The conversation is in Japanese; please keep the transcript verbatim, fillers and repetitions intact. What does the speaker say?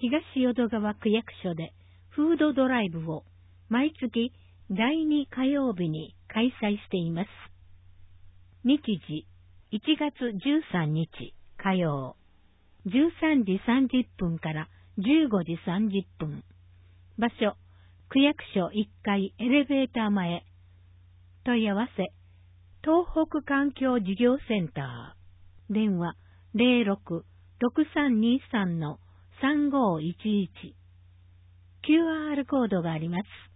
東淀川区役所でフードドライブを毎月だいに火曜日に開催しています。日時いちがつじゅうさんにち火曜、じゅうさんじさんじゅっぷんからじゅうごじさんじゅっぷん。場所、区役所いっかいエレベーター前。問い合わせ、東北環境事業センター。電話 ゼロろく ろくさんにさん さんごいちいち。キューアール コードがあります。